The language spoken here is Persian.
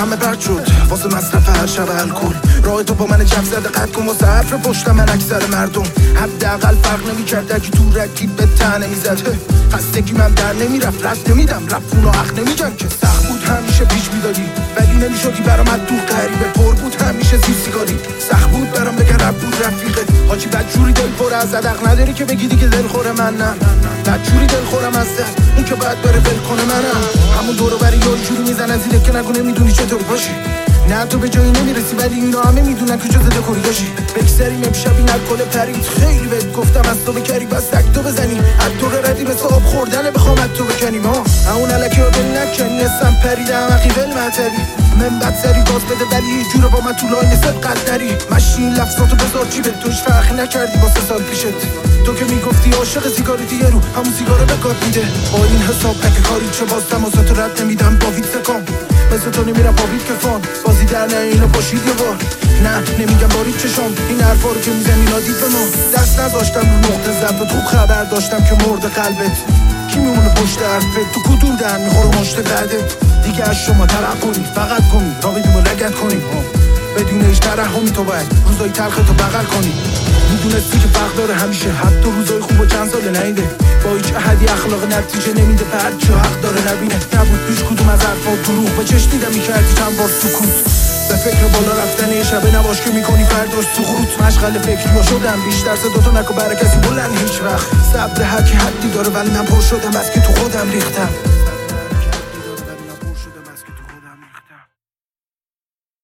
همه برد شد واسه مصرف هر شب الکل. راه تو با من جف زده قد کن واسه حرف پشتم من اکثر مردم. حداقل فرق نمی‌کرد اگه تو رکید به تن نمیزد. خستگی من در نمیرفت رد نمیدم رفت و حق نمیگم که سخت بود همیشه پیش میدادی ولی نمیشدی برام از دور غریبه. پر بود همیشه زیر سیگاری سخت بود برام بگه رب بود رفیقت. حاجی بدجوری دل پر از صدق نداری که بگی دیگه دل خوره من نه. بدجوری دل خورم از ده اون که باید بره ول کنه منم. همون دورو بری یاری جوری میزنه زیره که نگو نمیدونی چطوری باشی. نه تو به جایی نمیرسی ولی اینا همه میدونن که جز دکوری داشی. بکسریم امشب این الکل پرید خیلی بهت گفتم از تو بکری بس تک تو بزنی. از تو ردی به صاحب خوردنه بخوام از تو بکنیم ها. اون علکی ها دل نکنی اسم پریدم عقیبل معتری. من بد سری باز بده ولی یه جوره با من تو لاین ست قدری. مشین لفظاتو بذار جیبت تو هیچ فرقی نکردی با 3 سال پیشت. تو که میگفتی عاشق سیگاری دیگه رو همون سیگاره به کار میده. با این حساب اگه کاری چه باز تماسات رد نمیدم با ویت سکام. مثل تو نمیرم با ویت کفان بازی در نه اینو باشید یه بار. نه نمیگم بارید چشام این حرفا رو که میزنی نادید به ما. دست نذاشتم رو نقطه ضعف تو خبر داشتم که مرد قلبت. کی میمونه پشت حرفت تو کدوم در میخوره مشت بعدت. دیگه از شما ترقونی فقط کنی را بدیم و لگت کنیم بدون هیچ ترحمی. تو باید روزای تلخ تو بغل کنی. میدونستی که فرق داره همیشه حتی روزای خوب و چند ساله نیده. با هیچ احدی اخلاق نتیجه نمیده پر چه حق داره نبینه. نبود پیش کدوم از حرفات دروغ به چشم دیدم میکردی چند بار سکوت. به فکر بالا رفتن یه شبه نباش که میکنی فرداش سقوط. مشغل فکری ها شدم بیشتر صداتو نکو برای کسی بلند هیچ وقت. صبر هرکی حدی داره ولی من پر شدم از که تو خودم ریختم.